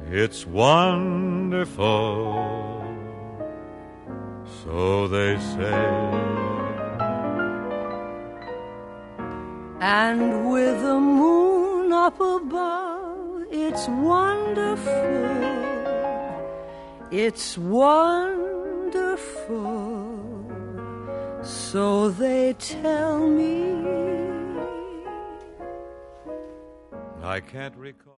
It's wonderful, so they say. And with the moon up above, it's wonderful. It's wonderful, so they tell me. I can't recall.